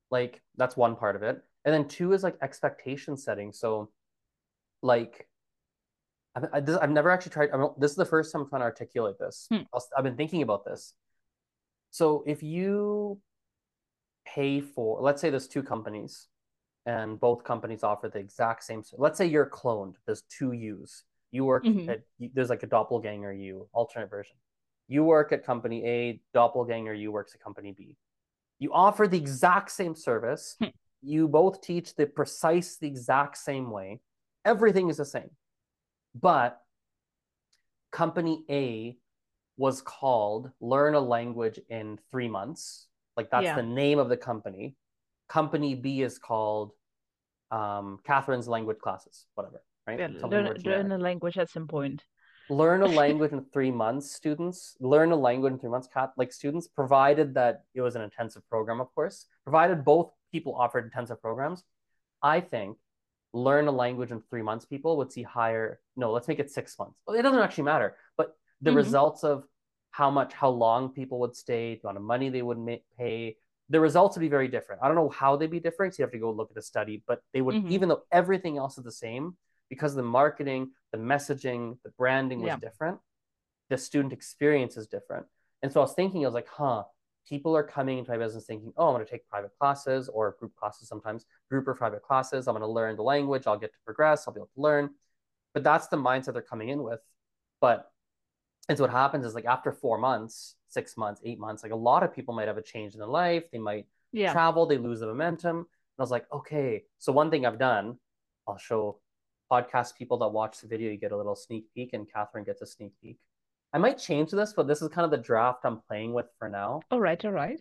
Like that's one part of it. And then two is like expectation setting. So like I've never actually tried. This is the first time I'm trying to articulate this. Hmm. I've been thinking about this. So if you pay for, let's say there's two companies and both companies offer the exact same. Let's say you're cloned. There's two yous. You work Mm-hmm. at, there's like a doppelganger you, alternate version. You work at company A, doppelganger you works at company B. You offer the exact same service. Hmm. You both teach the exact same way. Everything is the same. But company A was called Learn a Language in 3 months. Like that's Yeah. the name of the company. Company B is called Catherine's Language Classes, whatever, right? Yeah, Something more learn generic. a language at some point. Learn a language in 3 months, students. Learn a language in 3 months, like students, provided that it was an intensive program, of course, provided both people offered intensive programs. I think learn a language in 3 months, people would see higher. No, let's make it 6 months. Well, it doesn't actually matter, but the Mm-hmm. results of how long people would stay, the amount of money they would pay, the results would be very different. I don't know how they'd be different. So you have to go look at the study, but they would, Mm-hmm. even though everything else is the same, because the marketing, the messaging, the branding was Yeah. different, the student experience is different. And so I was thinking, I was like, people are coming into my business thinking, oh, I'm going to take private classes or group classes sometimes, group or private classes. I'm going to learn the language. I'll get to progress. I'll be able to learn. But that's the mindset they're coming in with. But and so what happens is like after 4 months, 6 months, 8 months, like a lot of people might have a change in their life. They might Yeah. travel, they lose the momentum. And I was like, okay. So one thing I've done, I'll show podcast people that watch the video, you get a little sneak peek, and Catherine gets a sneak peek. I might change this, but this is kind of the draft I'm playing with for now. All right. All right.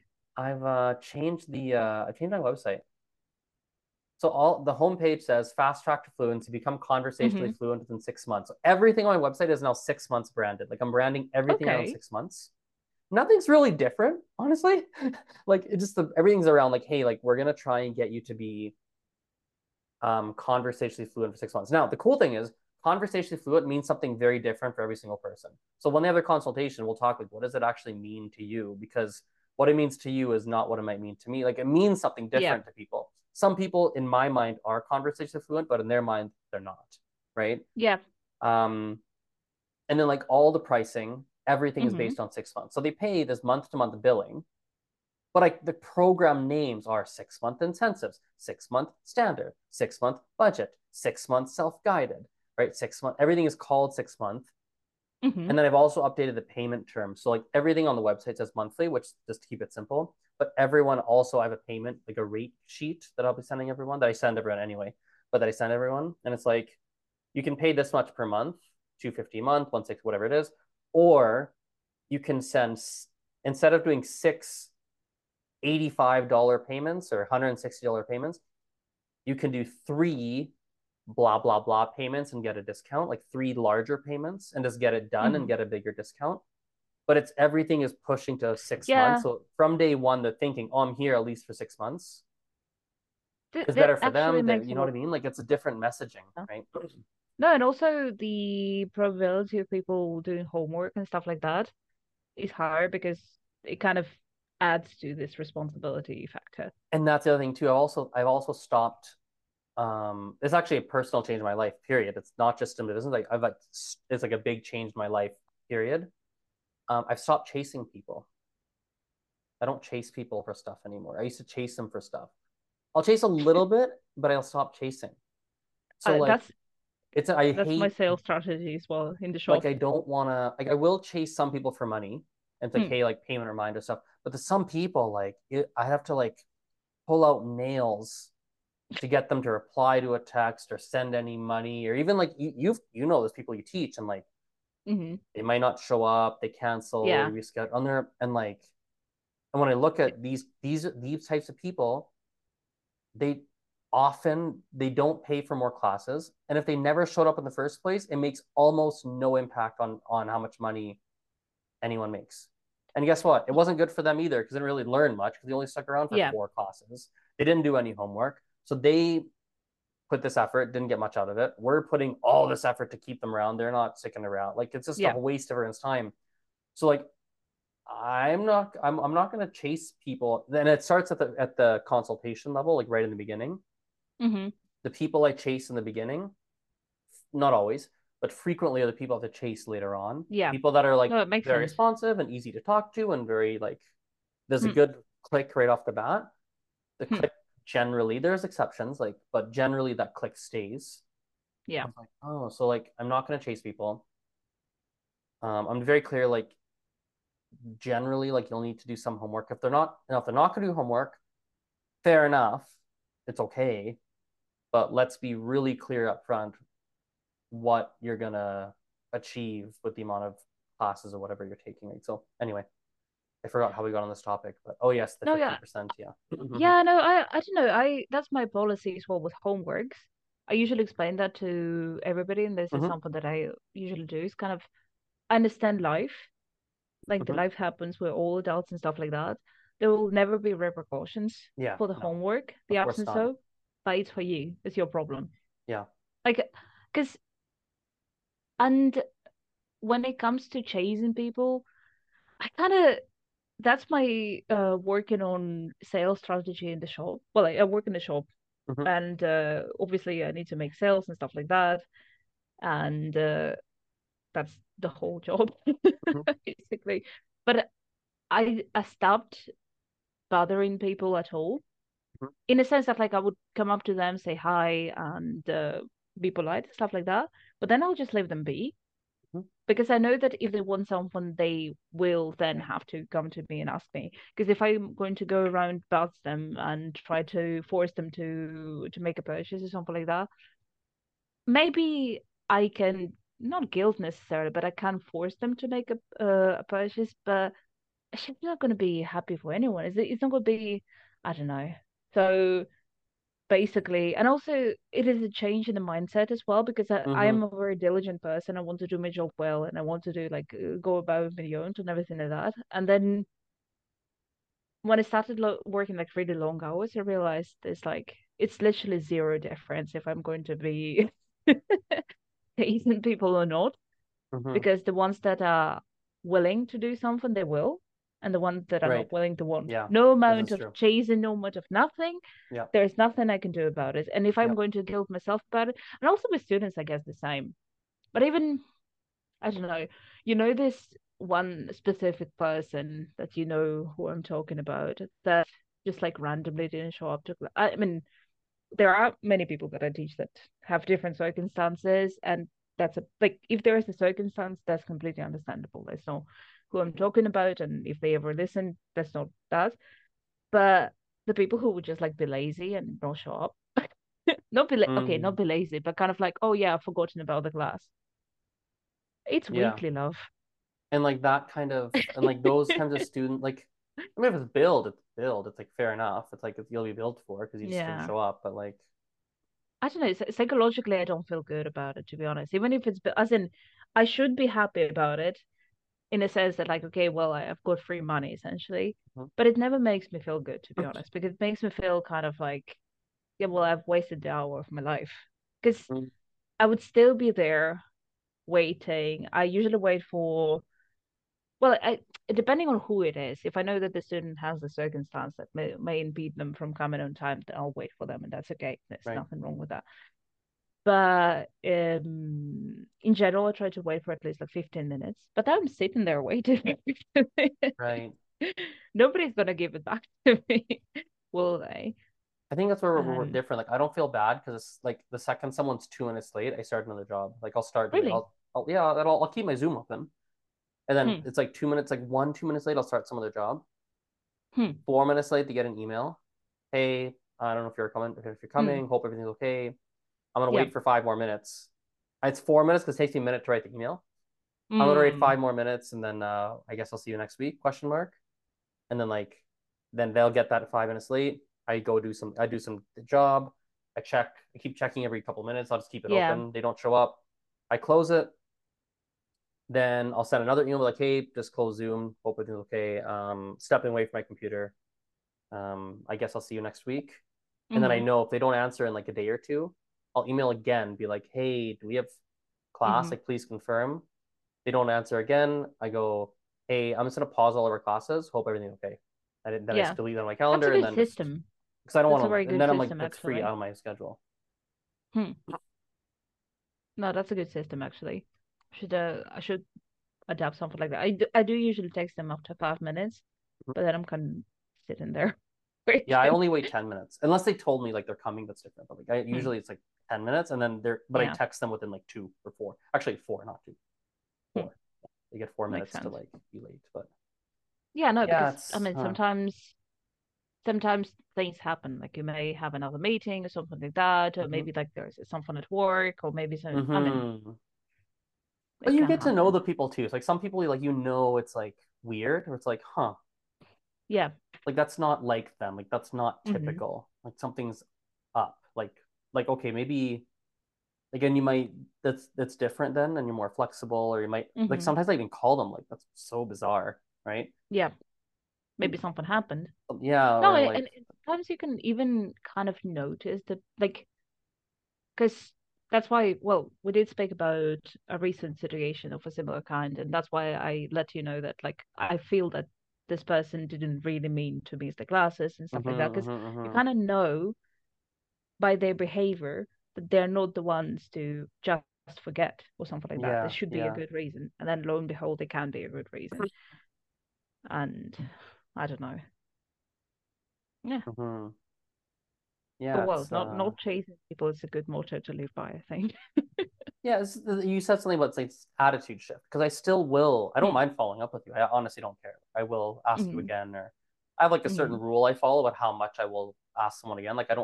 I've changed my website. So all the homepage says fast track to fluency, become conversationally Mm-hmm. fluent within 6 months. So everything on my website is now 6 months branded. Like I'm branding everything around Okay. 6 months. Nothing's really different, honestly. Like it just everything's around like, hey, like we're gonna try and get you to be conversationally fluent for 6 months. Now, the cool thing is conversationally fluent means something very different for every single person. So when they have a consultation, we'll talk like, what does it actually mean to you? Because what it means to you is not what it might mean to me. Like it means something Yeah. different to people. Some people in my mind are conversationally fluent, but in their mind, they're not. Right. Yeah. Um, and then like all the pricing, everything is Mm-hmm. based on 6 months. So they pay this month to month billing, but like the program names are 6 month intensives, 6 month standard, 6 month budget, 6 month self guided, right? 6 month, everything is called 6 month. Mm-hmm. And then I've also updated the payment terms. So like everything on the website says monthly, which just to keep it simple. But everyone also I have a payment, like a rate sheet that I'll be sending everyone that I send everyone anyway, but that I send everyone. And it's like you can pay this much per month, 250 a month, 160, whatever it is, or you can send instead of doing six $85 payments or $160 payments, you can do three blah blah blah payments and get a discount, like three larger payments and just get it done and Mm-hmm. get a bigger discount. But it's everything is pushing to 6 months. Yeah. So from day one, they're thinking, oh, I'm here at least for 6 months. It's That better for actually them. That makes you a know what lot I mean? Like it's a different messaging, of sense. right? No, and also the probability of people doing homework and stuff like that is higher because it kind of adds to this responsibility factor. And that's the other thing too. I've also stopped. It's actually a personal change in my life. Period. It's not just in the business. Like I've like it's like a big change in my life. Period. I've stopped chasing people. I don't chase people for stuff anymore. I used to chase them for stuff. I'll chase a little bit, but I'll stop chasing. So Uh, like that's I that's my hate sales strategy as well in the like shop. I don't want to like I will chase some people for money and it's like Hmm. hey like payment reminder stuff. But to some people like I have to like pull out nails to get them to reply to a text or send any money or even like you know those people you teach and like Hmm. they might not show up, they cancel, Yeah. you reschedule on there and like and when I look at these types of people, they they don't pay for more classes. And if they never showed up in the first place, it makes almost no impact on how much money anyone makes. And guess what? It wasn't good for them either because they didn't really learn much because they only stuck around for Yeah. 4 classes. They didn't do any homework. So they put this effort, didn't get much out of it. We're putting all this effort to keep them around. They're not sticking around. Like it's just a Yeah. waste of everyone's time. So like I'm not going to chase people. Then it starts at the consultation level, like right in the beginning. Mm-hmm. The people I chase in the beginning, not always, but frequently are the people I have to chase later on. The Yeah. people that are like No, it makes very sense. responsive and easy to talk to and very like there's a Hmm. good click right off the bat. The Hmm. click generally, there's exceptions, like, but generally that click stays. I Yeah. was like, oh, so like I'm not gonna chase people. I'm very clear, like generally, like you'll need to do some homework. If they're not gonna do homework, fair enough. It's okay. But let's be really clear up front what you're gonna achieve with the amount of classes or whatever you're taking. Right? So anyway, I forgot how we got on this topic, but oh yes, the No, yeah. 50%. Yeah. Yeah, no, I don't know. That's my policy as well with homeworks. I usually explain that to everybody, and this is Mm-hmm. something that I usually do is kind of understand life. Like the Mm-hmm. life happens, we're all adults and stuff like that. There will never be repercussions Yeah. for the No, homework, the of course absence not. of, but it's for you. It's your problem. Yeah. Like, because and when it comes to chasing people, I kind of that's my working on sales strategy in the shop. Well, I work in the shop, Mm-hmm. and obviously I need to make sales and stuff like that, and that's the whole job Mm-hmm. basically. But I stopped bothering people at all, Mm-hmm. in a sense that like I would come up to them, say hi, and be polite, stuff like that. But then I'll just leave them be Mm-hmm. because I know that if they want someone, they will then have to come to me and ask me. Because if I'm going to go around bounce them and try to force them to make a purchase or something like that, maybe I can not guilt necessarily, but I can force them to make a purchase. But she's not going to be happy for anyone. It's not going to be, I don't know. So basically, and also it is a change in the mindset as well because I Mm-hmm. am a very diligent person. I want to do my job well, and I want to do like go above and beyond and everything like that. And then when I started working like really long hours, I realized it's literally zero difference if I'm going to be chasing people or not, Mm-hmm. because the ones that are willing to do something, they will, and the ones that are not Right. willing to won't. Yeah. No This amount is of true. chasing, no amount of nothing. Yeah. There's nothing I can do about it. And if I'm Yep. going to guilt myself about it, and also with students, I guess the same. But even, I don't know, this one specific person that you know who I'm talking about that just like randomly didn't show up to class. I mean, there are many people that I teach that have different circumstances, and that's a like if there is a circumstance, that's completely understandable. That's not who I'm talking about, and if they ever listen, that's not that. But the people who would just like be lazy and not show up, not be okay, Mm. not be lazy, but kind of like, oh yeah, I've forgotten about the class. It's Yeah. weekly, love. And like that kind of and like those kinds of student like I mean if it's billed, it's billed. It's like fair enough. It's like you'll be billed for because you just didn't Yeah. show up. But like I don't know. Psychologically, I don't feel good about it, to be honest. Even if it's, as in, I should be happy about it in a sense that, like, okay, well, I've got free money essentially, mhm. but it never makes me feel good, to be honest, because it makes me feel kind of like, yeah, well, I've wasted the hour of my life. Because Mm. I would still be there waiting. I usually wait for, well, depending on who it is. If I know that the student has a circumstance that may impede them from coming on time, then I'll wait for them, and that's okay. There's Right. nothing wrong with that. But in general, I try to wait for at least like 15 minutes. But I'm sitting there waiting for 15 minutes. Right. Nobody's gonna give it back to me, will they? I think that's where we're And different. Like I don't feel bad because it's like the second someone's 2 minutes late, I start another job. Like I'll start doing really, I'll yeah, I'll keep my Zoom open. And then hmm, it's like 2 minutes, like 2 minutes late, I'll start some other job. hmm, 4 minutes late to get an email. Hey, I don't know if you're coming, if you're hmm, coming, hope everything's okay. I'm gonna yeah, wait for 5 more minutes. It's 4 minutes because it takes me a minute to write the email. I'm gonna wait hmm, 5 more minutes and then I guess I'll see you next week, question mark. And then like then they'll get that 5 minutes late. I do some job. I keep checking every couple minutes. I'll just keep it yeah, open. They don't show up. I close it. Then I'll send another email like, hey, just close Zoom. Hope everything's okay. Stepping away from my computer. I guess I'll see you next week. And then I hmm, know if they don't answer in like a day or two, I'll email again, be like, hey, do we have class? hmm, Like, please confirm. They don't answer again. I go, hey, I'm just gonna pause all of our classes. Hope everything's okay. Then I just Yeah, delete it on my that's a calendar and good then just system. because I don't That's a want very to. And good then I'm like, system, that's free actually. out of my schedule. Hmm. No, that's a good system, actually. I should adapt something like that. I do usually text them after 5 minutes, but then I'm kind of sitting there Yeah, I waiting. only wait 10 minutes unless they told me like they're coming. That's different. But like Hmm. usually it's like 10 minutes, and then but I Yeah. text them within like 2 or 4. Actually, 4, not two, Hmm. 4. They get four Makes minutes to sense. like be late. But Yeah, no, yeah, because I it's mean sometimes things happen. Like you may have another meeting or something like that, or mhm. maybe like there's something at work, or maybe some. I mean, Mhm. But it you can get to know happen. the people too. So like some people like it's like weird, or it's like, huh, Yeah. like that's not like them. Like that's not Hmm. typical. Like something's up. Like okay, maybe again you might that's different then, and you're more flexible, or you might like Hmm. sometimes I even call them like that's so bizarre, right? Yeah. Maybe something happened. Yeah, No, or like and sometimes you can even kind of notice that, like, because that's why, well, we did speak about a recent situation of a similar kind, and that's why I let you know that, like, I feel that this person didn't really mean to miss the classes and stuff like that, because you kind of know by their behavior that they're not the ones to just forget or something like that. There yeah, should be a yeah. good reason, and then lo and behold, there can be a good reason, and I don't know. Yeah. Hmm. But Yeah, well, it's not chasing people is a good motto to live by, I think. yeah, you said something about like attitude shift because I still will. I don't Hmm. mind following up with you. I honestly don't care. I will ask you Hmm. again, or I have like a certain Hmm. rule I follow about how much I will ask someone again. Like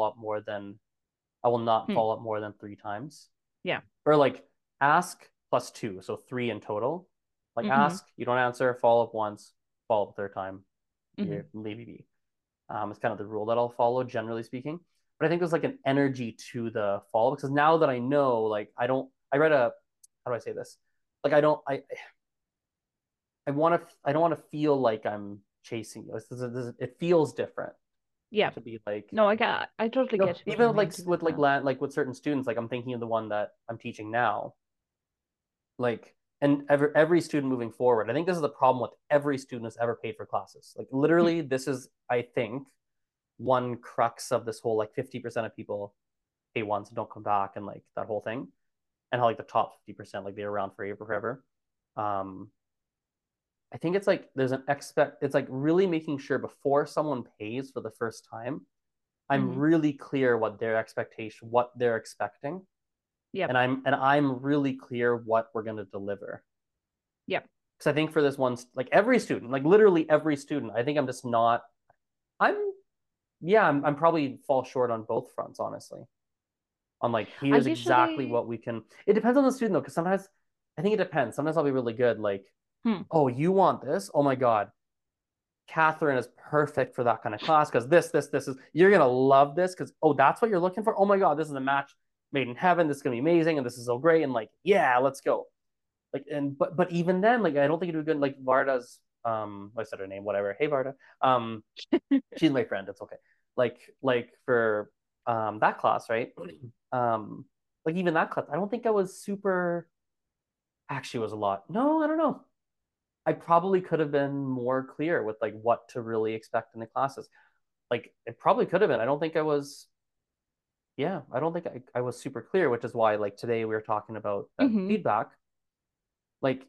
I will not Hmm. follow up more than 3 times, Yeah. or like ask plus two, so three in total. Like Hmm. ask, you don't answer, follow up once, follow up third time, Hmm. you leave it be. It's kind of the rule that I'll follow, generally speaking. But I think there's like an energy to the follow because now that I know, like I don't, I read a, how do I say this? Like I don't want to feel like I'm chasing you. It feels different Yeah. to be like, No, I totally get what you even mean, like to be with like fair. like with certain students, like I'm thinking of the one that I'm teaching now, like and every student moving forward. I think this is the problem with every student who's ever paid for classes. Like Hmm. literally, this is I think one crux of this whole like 50% of people pay once and don't come back and like that whole thing, and how like the top 50% like they're around forever. Um, I think it's like there's an expect. It's like really making sure before someone pays for the first time, I'm Hmm. really clear what they're expecting, Yep. and I'm really clear what we're gonna deliver. Yep. Because I think for this one, like every student, like literally every student, I think I'm just not. I'm yeah, I'm probably fall short on both fronts, honestly. On like I here's exactly usually. what we can. It depends on the student though, because sometimes I think it depends. Sometimes I'll be really good, like, Hmm. oh, you want this? Oh my God, Catherine is perfect for that kind of class because this is you're gonna love this because oh, that's what you're looking for. Oh my God, this is a match made in heaven. This is gonna be amazing, and this is so great. And like, yeah, let's go. Like, and but even then, like, I don't think it'd be good. Like Varda's, I said her name, whatever. Hey Varda, she's my friend. It's okay. Like for that class, right? Um, like even that class, I don't think I was super. Actually, it was a lot. No, I don't know. I probably could have been more clear with like what to really expect in the classes. Like it probably could have been. I don't think I was. Yeah, I don't think I was super clear, which is why like today we were talking about that Hmm. feedback. Like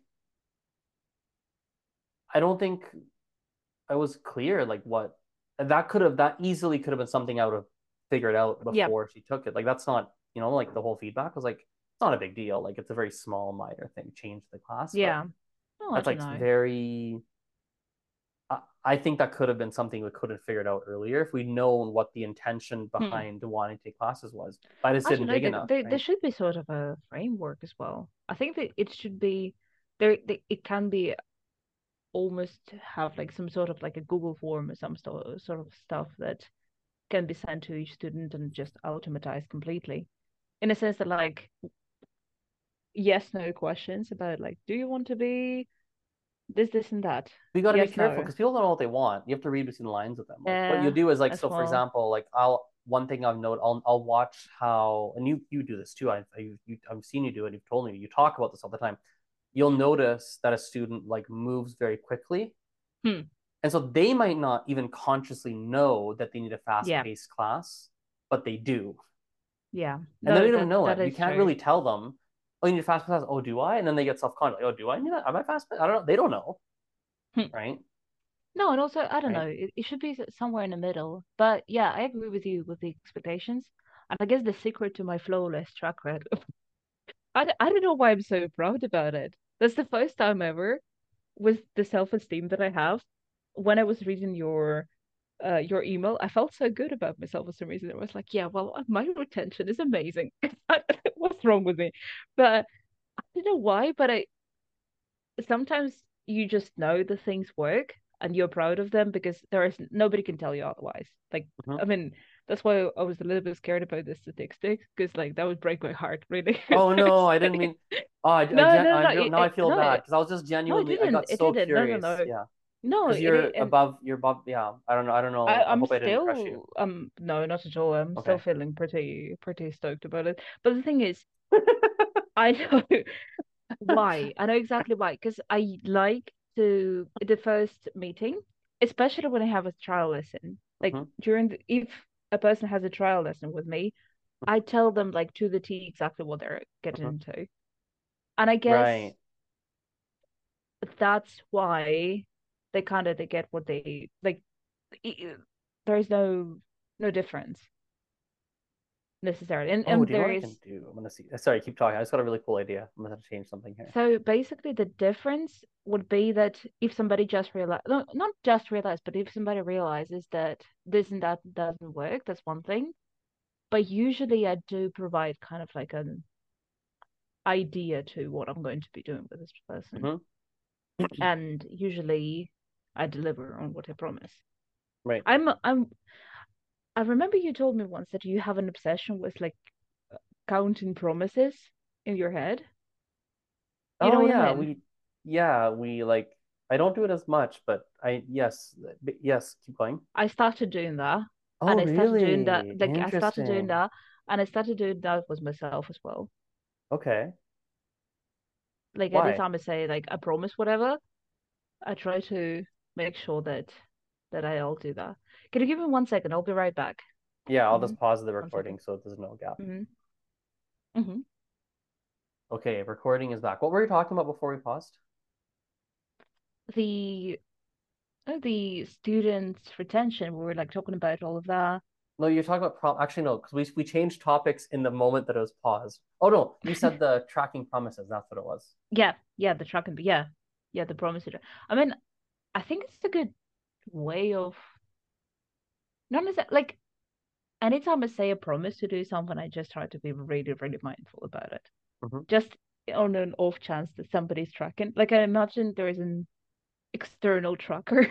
I don't think I was clear like what that easily could have been something I would have figured out Yep. before she took it. Like that's not, like the whole feedback was like it's not a big deal. Like it's a very small minor thing, change the class, but Yeah. Oh, I that's don't like know. very I think that could have been something we could have figured out earlier if we'd known what the intention Hmm. behind wanting to take classes was. But I just I don't didn't know. dig enough, There right? should be sort of a framework as well. I think that it should be there. It can be almost have like some sort of like a Google form or some sort of stuff that can be sent to each student and just automatized completely. In a sense that, like, yes, no questions about, like, do you want to be this, and that? We got to be Yes, careful no. because people don't know what they want. You have to read between the lines with them. Like what you do is like, As so for well. example, like one thing I've noted, I'll watch how, and you do this too. I've seen you do it. You've told me you talk about this all the time. you'll notice that a student like moves very quickly. Hmm. And so they might not even consciously know that they need a Yeah. fast-paced class, but they do. Yeah. And they No, don't even know that it. You is can't true. really tell them, oh, you need a fast class. Oh, do I? And then they get self-conscious. Like, oh, do I need that? Am I fast? I don't know. They don't know, Hmm. right? No, and also I don't Right. know. It should be somewhere in the middle. But yeah, I agree with you with the expectations. And I guess the secret to my flawless track record, I don't know why I'm so proud about it. That's the first time ever with the self-esteem that I have. When I was reading your email, I felt so good about myself for some reason. I was like, yeah, well, my retention is amazing. What's wrong with me? But I don't know why, but I sometimes you just know the things work and you're proud of them because there is nobody can tell you otherwise. Like, Mhm. I mean, that's why I was a little bit scared about the statistics because like that would break my heart really. Oh So no, it's I didn't like, mean. Oh, no, no, I no, real now I feel no, bad because I was just no, it genuinely. I didn't. got It so didn't. No, no, curious. no. Yeah, No, because it you're and above. You're above. Yeah, I don't know. I don't know. I I'm hope I didn't crush you. still no, not at all. I'm still Okay. feeling pretty stoked about it. But the thing is, I know why. I know exactly why. Because I like to the first meeting, especially when I have a trial lesson. Like Mhm. if a person has a trial lesson with me, I tell them like to the T exactly what they're getting Mhm. into. And I guess Right. that's why they get what they like. There's no difference necessarily. Oh, And do you know there what I is can do? I'm gonna see. Sorry, keep talking. I just got a really cool idea. I'm gonna have to change something here. so basically the difference would be that if somebody just realize no, not just realize, but if somebody realizes that this and that doesn't work, that's one thing. But usually I do provide kind of like an idea to what I'm going to be doing with this person. Hmm. And usually I deliver on what I promise. Right. I'm I remember you told me once that you have an obsession with like counting promises in your head. You Oh know what I yeah, mean? we like. I don't do it as much, but yes. Keep going. I started doing that, and Oh I started doing that. really? Like I started doing Interesting. that, and I started doing that with myself as well. Okay. Like Why? anytime I say like I promise whatever, I try to make sure that I'll do that. Can you give me 1 second? I'll be right back. Yeah, I'll Hmm. just pause the 1 second. recording so there's no gap. Hmm. Hmm. Okay, recording is back. What were you talking about before we paused? The the students' retention, we were like talking about all of that. No, you're talking about actually no, because we changed topics in the moment that it was paused. Oh no, you said the tracking promises. That's what it was. Yeah, yeah, the truck and yeah, yeah, the promise. I mean, I think it's a good way of not necessarily like anytime I say a promise to do something, I just try to be really, really mindful about it. Hmm. Just on an off chance that somebody's tracking. Like I imagine there is an external tracker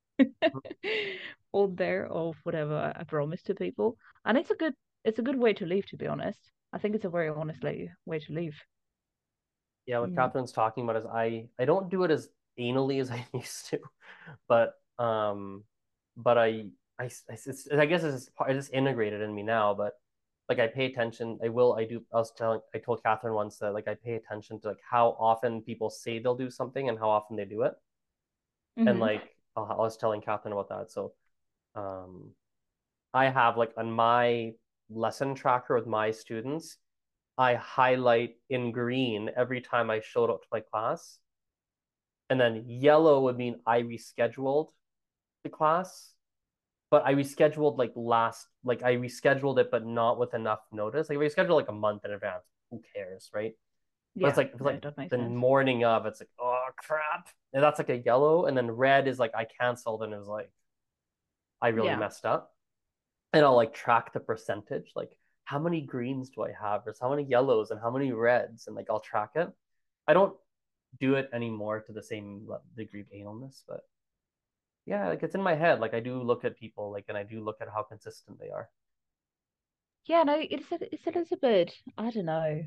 on there of whatever I promise to people. And it's a good way to live, to be honest. I think it's a very honestly way to live. Yeah, what Mm. Catherine's talking about is I don't do it as anally as I used to, but but I guess it's integrated in me now. But like I pay attention. I do. I told Catherine once that like I pay attention to like how often people say they'll do something and how often they do it. And Hmm. like I was telling Catherine about that. So um I have like on my lesson tracker with my students, I highlight in green every time I showed up to my class. And then yellow would mean I rescheduled the class, but I rescheduled like I rescheduled it, but not with enough notice. Like I rescheduled like a month in advance. Who cares, right? But Yeah, it's no, like that makes the sense. morning of, it's like, oh crap. And that's like a yellow. And then red is like I canceled and it was like I really Yeah. messed up. And I'll like track the percentage, like how many greens do I have, or how many yellows and how many reds, and like I'll track it. I don't do it anymore to the same degree of analness, but yeah, like it's in my head. Like I do look at people, like, and I do look at how consistent they are. Yeah, no, it's a little bit, I don't know.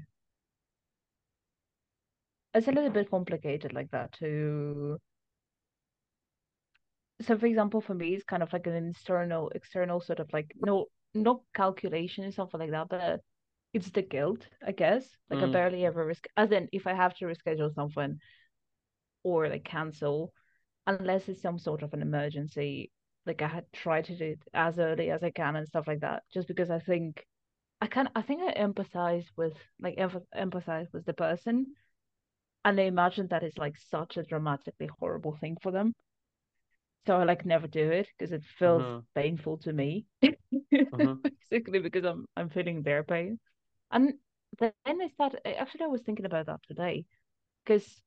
It's a little bit complicated like that to so for example for me it's kind of like an external sort of like no calculation or something like that, but it's the guilt, I guess. Like I Mm, barely ever as in if I have to reschedule something or like cancel, unless it's some sort of an emergency. Like I had tried to do it as early as I can and stuff like that, just because I think I empathize with empathize with the person, and I imagine that it's like such a dramatically horrible thing for them. So I like never do it because it feels mm-hmm, painful to me, mm-hmm, basically because I'm feeling their pain. And then I started. Actually, I was thinking about that today because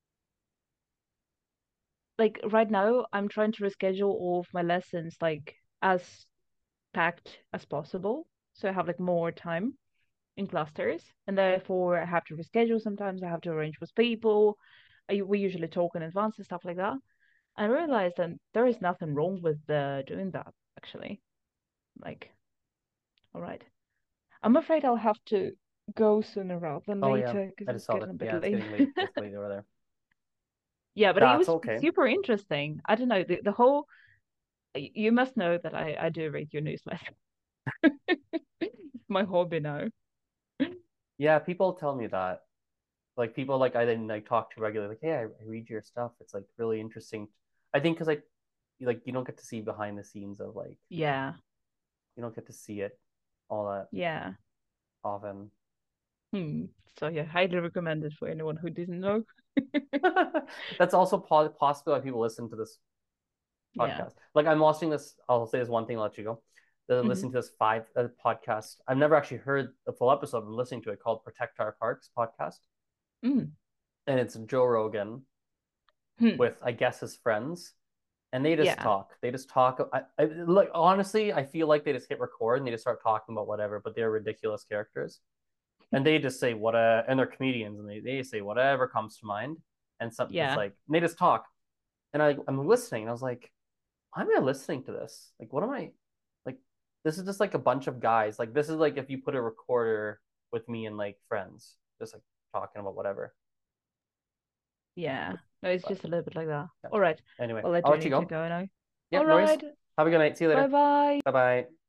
like right now I'm trying to reschedule all of my lessons like as packed as possible, so I have like more time in clusters, and therefore I have to reschedule. Sometimes I have to arrange with people. We usually talk in advance and stuff like that. I realized that there is nothing wrong with doing that actually. Like, all right, I'm afraid I'll have to go sooner rather than oh yeah, later because I it's just saw getting that. a bit Yeah, it's late. getting late. It's late over there. Yeah, but it That's was okay. super interesting. I don't know the whole. You must know that I do read your newsletter. It's my hobby now. Yeah, people tell me that. Like people like I didn't like talk to regularly. Like, hey, I read your stuff. It's like really interesting. I think because like you don't get to see behind the scenes of like Yeah, you don't get to see it all that yeah. often. Hmm. So yeah, highly recommended for anyone who didn't know. That's also possible why people listen to this Yeah. podcast. Like I'm watching this. I'll say this one thing. I'll let you go. They're Hmm. listening to this five podcast. I've never actually heard the full episode. I'm listening to it called Protect Our Parks podcast, Mm. and it's Joe Rogan Hmm. with I guess his friends, and they just Yeah. talk. They just talk. Look, honestly, I feel like they just hit record and they just start talking about whatever. But they're ridiculous characters, and they just say and they're comedians, and they say whatever comes to mind, and some it's Yeah. like and they just talk, and I'm listening, and I was like, why am I listening to this? Like, what am I like? This is just like a bunch of guys. Like, this is like if you put a recorder with me and like friends, just like talking about whatever. Yeah. No, it's But just a little bit like that. yeah. All right. Anyway, Well, I I'll do let you need to go. go now. All Yep, no worries. right. Have a good night. See you Bye later. bye. Bye bye.